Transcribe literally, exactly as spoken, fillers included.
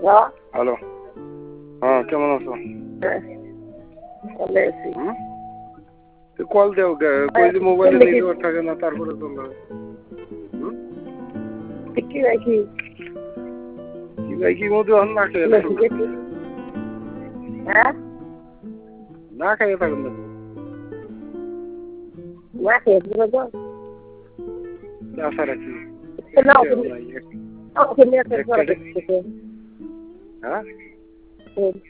Hello, হ্যাঁ কেমন আছো? কল দেও কই যে মোবাইলে নেটওয়ার্ক থাকে না তারপরে চলবে। কি রাখি কি ভাই কি মধু হন না খেয়ে হ্যাঁ না খেয়ে থাকুন না না খেয়ে পুরো তো আশা রাখি না ওকে নিয়ে আসতে পারবে হ্যাঁ